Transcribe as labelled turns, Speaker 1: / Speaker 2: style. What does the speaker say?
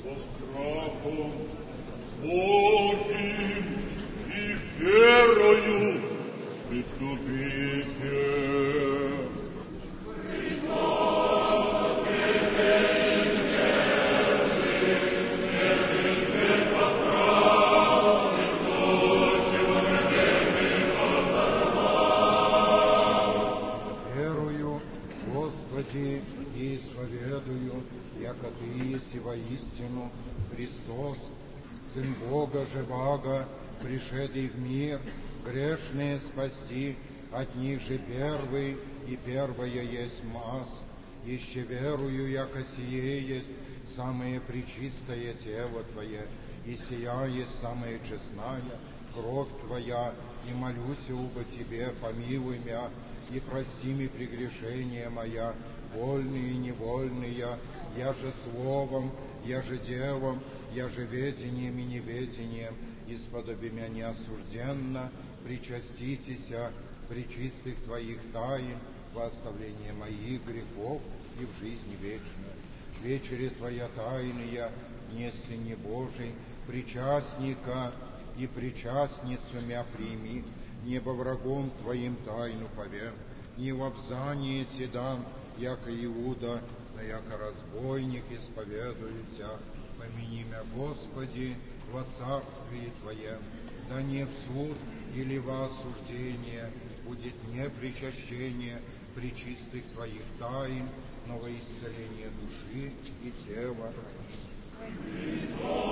Speaker 1: со страхом Божьим и верою приступите.
Speaker 2: Господи, и исповедую, яко Ты еси воистину Христос, Сын Бога живаго, пришедший в мир, грешные спасти, от них же первый и первое есть мас. Еще верую, яко сие есть самое пречистое тело Твое, и сия есть самая честная кровь Твоя, и молюся убо Тебе, помилуй меня, и прости мне прегрешения моя, вольные и невольные, я же словом, я же делом, я же ведением и неведением, исподоби меня неосужденно, причаститеся пречистых Твоих тайн во оставление моих грехов и в жизни вечной. Вечере Твоя тайная, не Сыне Божий, причастника и причастницу мя прими, небо врагом Твоим тайну повем, не в обзание Те дам, яко Иуда, но яко разбойник исповедуется. Помяни мя, Господи, во царствии Твоем, да не в суд или во осуждение будет не причащение пречистых Твоих тайн, но во исцеление души и тела.